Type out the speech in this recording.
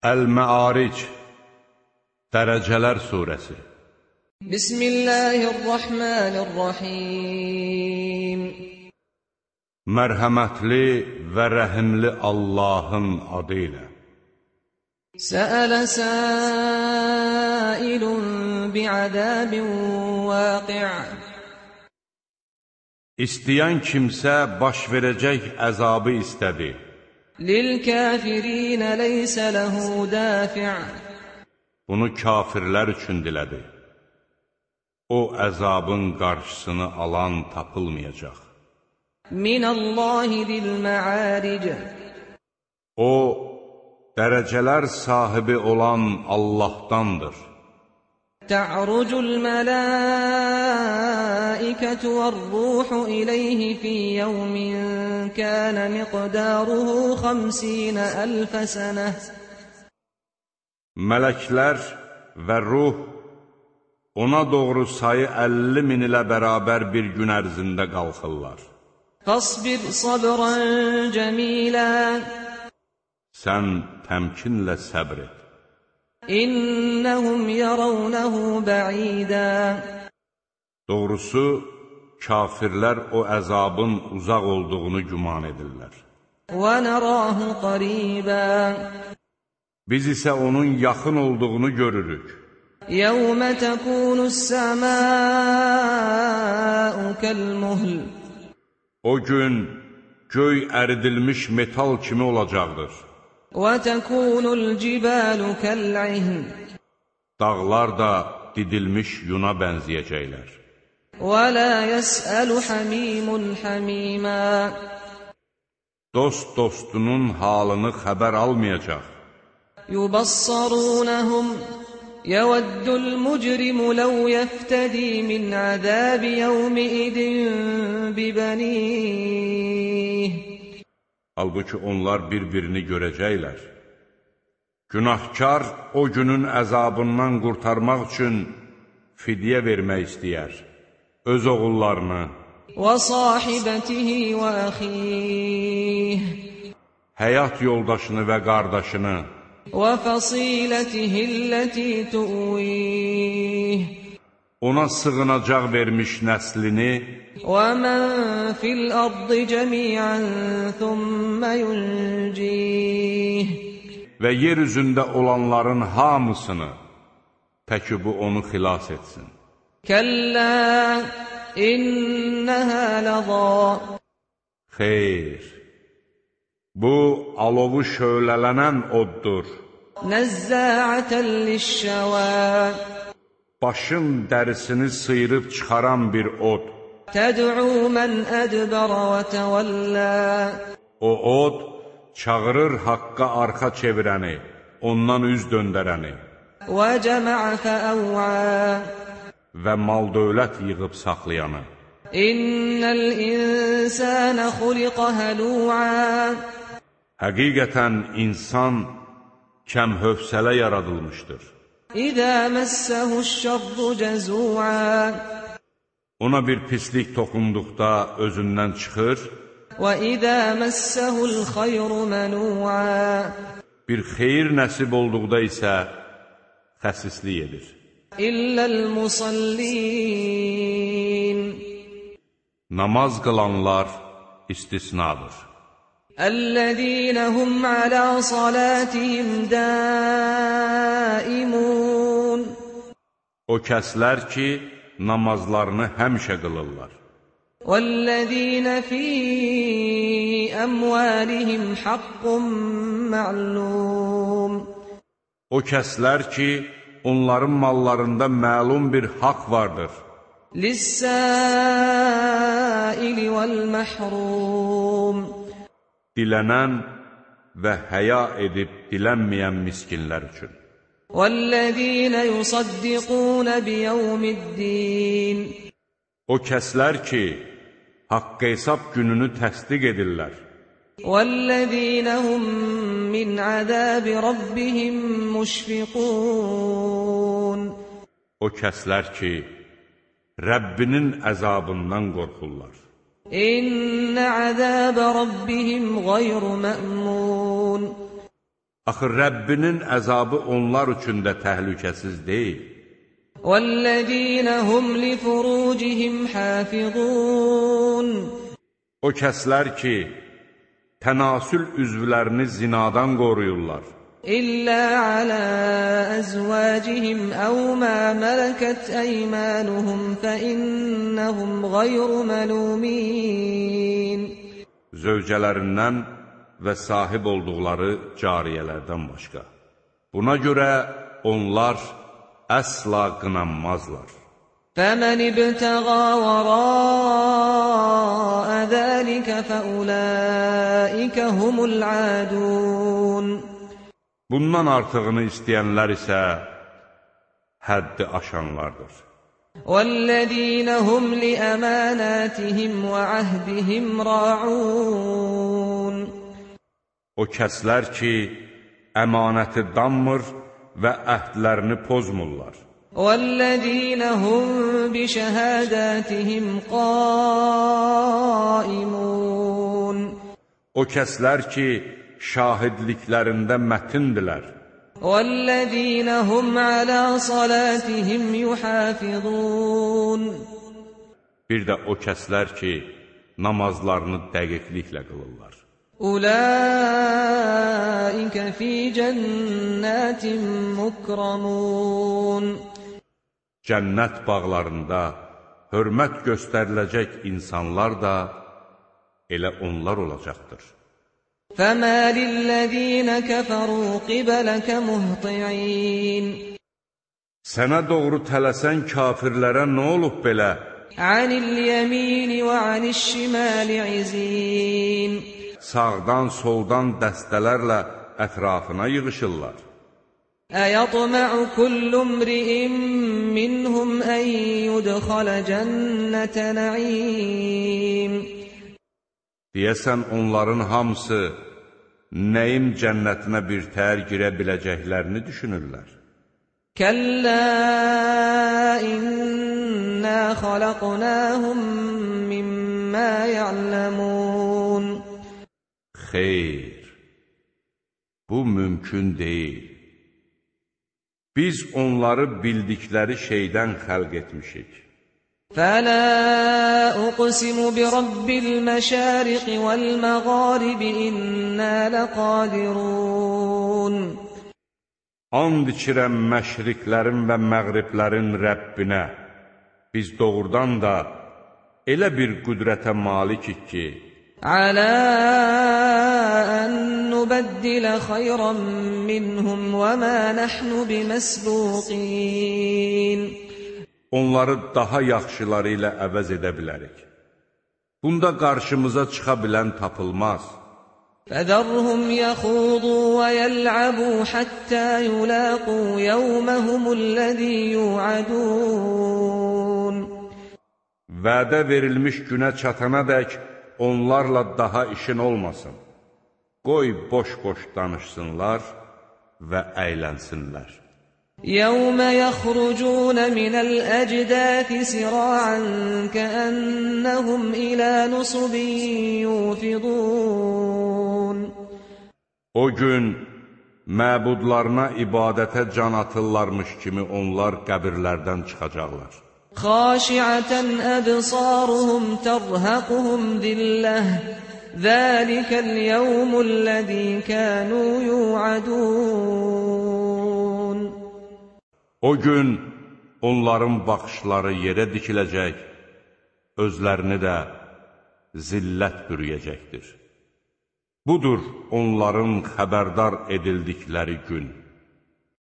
Əl-Məaric Dərəcələr Suresi Bismillahirrahmanirrahim Mərhəmətli və rəhimli Allahın adı ilə Səələ səilun bi'ədəbin vəqi' İstəyən kimsə baş verəcək əzabı istədi. Lil-kafirinə leysə ləhu dafi' Bunu kafirlər üçün dilədi. O əzabın qarşısını alan tapılmayacaq. Minallahi zil-mə'aric O, dərəcələr sahibi olan Allahdandır. Ta'rucul mələikətu vər-ruhu iləyhi fi yevmin kənə miqdaruhu 50.000 sənə Mələklər və ruh ona doğru sayı 50.000 ilə bərabər bir gün ərzində qalxırlar. Fasbir sabran cəmilə Sən təmkinlə səbr et. İnnəhum yarawnahu bə'idə Doğrusu, kafirlər o əzabın uzaq olduğunu güman edirlər. Və nərahu qaribə Biz isə onun yaxın olduğunu görürük. Yəvmə təkunus-səmâ'u kəl-muhl O gün göy əridilmiş metal kimi olacaqdır. وَتَكُونُ الْجِبَالُ كَالْعِهْنِ Dağlar da didilmiş yuna bənzəyəcəklər. وَلَا يَسْأَلُ حَمِيمٌ حَمِيمًا Dost dostunun halını xəbər almayacaq. يُبَصَّرُونَهُمْ يَوَدُّ الْمُجْرِمُ لَوْ يَفْتَدِي مِنْ عَذَابِ يَوْمِئِذٍ بِبَنِيهِ Halbuki onlar bir-birini görəcəklər. Günahkar o günün əzabından qurtarmaq üçün fidyə vermək istəyər. Öz oğullarını və sahibatihi və əxih Həyat yoldaşını və qardaşını və fasilətihi-ləti tu'vih Ona sığınacaq vermiş nəslini وَمَنْ فِي الْأَرْضِ جَمِيعًا ثُمَّ يُنْجِيهِ Və yer üzündə olanların hamısını, təki bu onu xilas etsin. Kəllə innəhə ləzâ Xeyr, bu alovu şöylələnən oddur. Nəzzəətən lişşəvə Başın dərisini sıyırıb çıxaran bir od. Təd'u mən ədbərə və təvəllə O od çağırır haqqa arxa çevirəni, ondan üz döndərəni. Və cəmə'ə fəəvvə Və mal-dövlət yığıb saxlayanı. İnnəl insənə xuliqə həlu'ə Həqiqətən insan kəmhövsələ yaradılmışdır. İzə məssəhu'ş-şərru cəzu'ə Ona bir pislik toxunduqda özündən çıxır. وَإِذَا مَسَّهُ الْخَيْرُ مَنُوعًا Bir xeyir nəsib olduqda isə xəsislik edir. إِلَّا الْمُصَلِّينَ Namaz qılanlar istisnadır. الَّذِينَ هُمْ عَلَى صَلَاتِهِمْ دَائِمُونَ O kəslər ki, namazlarını həmişə qılırlar. وَالَّذِينَ فِي أَمْوَالِهِمْ حَقٌّ مَعْلُومٌ O kəslər ki, onların mallarında məlum bir haqq vardır. لِلسَّائِلِ وَالْمَحْرُومِ Dilənən və həya edib dilənməyən miskinlər üçün. وَالَّذِينَ يُصَدِّقُونَ بِيَوْمِ الدِّينِ O kəslər ki, haqq hesab gününü təsdiq edirlər. وَالَّذِينَ هُمْ مِنْ عَذَابِ رَبِّهِمْ مُشْفِقُونَ O kəslər ki, Rəbbinin əzabından qorxurlar. İnnə əzəbə rabbihim qayru mə'mun Axı Rəbbinin əzabı onlar üçün də təhlükəsiz deyil. وَالَّذِينَ هُمْ لِفُرُوجِهِمْ حَافِظُونَ O kəslər ki, tənasül üzvlərini zinadan qoruyurlar. إِلَّا عَلَى أَزْوَاجِهِمْ أَوْ مَا مَلَكَتْ أَيْمَانُهُمْ فَإِنَّهُمْ غَيْرُ مَلُومِينَ Zövcələrindən və sahib olduqları cariyələrdən başqa. Buna görə onlar əsla qınanmazlar. فَمَنِ ابْتَغَى وَرَاءَ ذَلِكَ فَأُولَٰئِكَ هُمُ الْعَادُونَ Bundan artığını istəyənlər isə həddi aşanlardır. وَالَّذِينَ هُمْ لِأَمَانَاتِهِمْ وَعَهْدِهِمْ رَاعُونَ O kəslər ki, əmanəti danmır və əhdlərini pozmurlar. وَالَّذِينَ هُمْ بِشَهَادَاتِهِمْ قَائِمُونَ O kəslər ki, şahidliklərində mətindirlər. وَالَّذِينَ هُمْ عَلَى صَلَاتِهِمْ يُحَافِظُونَ Bir də o kəslər ki, namazlarını dəqiqliklə qılırlar. أُولَٰئِكَ فِي جَنَّاتٍ مُكْرَمُونَ Cənnət bağlarında hörmət göstəriləcək insanlar da elə onlar olacaqdır. فَمَا لِلَّذِينَ كَفَرُوا قِبَلَكَ مُهْطِعِينَ Sənə doğru tələsən kafirlərə nə olub belə? عَنِ الْيَمِينِ وَعَنِ الشِّمَالِ عِزِينَ Sağdan, soldan dəstələrlə ətrafına yığışırlar. أَيَطْمَعُ كُلُّ امْرِئٍ مِّنْهُمْ أَن يُدْخَلَ جَنَّةَ نَعِيمٍ Deyəsən onların hamısı nəyim cənnətinə bir təhər girə biləcəklərini düşünürlər. كَلَّا إِنَّا خَلَقْنَاهُم مِّمَّا يَعْلَمُونَ Xeyr, bu mümkün deyil. Biz onları bildikləri şeydən xəlq etmişik. فَلَا أُقْسِمُ بِرَبِّ الْمَشَارِقِ وَالْمَغَارِبِ إِنَّا لَقَادِرُونَ And içirəm məşriqlərin və məğriblərin Rəbbinə, biz doğrudan da elə bir qüdrətə malikik ki, عَلَىٰ أَن نُّبَدِّلَ خَيْرًا مِّنْهُمْ وَمَا نَحْنُ بِمَسْبُوقِينَ onları daha yaxşıları ilə əvəz edə bilərik. Bunda qarşımıza çıxa bilən tapılmaz. فَذَرْهُمْ يَخُوضُوا وَيَلْعَبُوا حَتَّى يُلَاقُوا يَوْمَهُمُ الَّذِي يُوعَدُونَ Vədə verilmiş günə çatana dək onlarla daha işin olmasın. Qoy boş-boş danışsınlar və əylənsinlər. يَوْمَ يَخْرُجُونَ مِنَ الْأَجْدَاثِ سِرَاعًا كَأَنَّهُمْ إِلَى نُصُبٍ يُوفِضُونَ O gün məbudlarına ibadətə can atırlarmış kimi onlar qəbirlərdən çıxacaqlar. خَاشِعَةً أَبْصَارُهُمْ تَرْهَقُهُمْ ذِلَّةٌ ذَلِكَ الْيَوْمُ الَّذِي كَانُوا يُوعَدُونَ O gün onların baxışları yerə dikiləcək, özlərini də zillət bürüyəcəkdir. Budur onların xəbərdar edildikləri gün.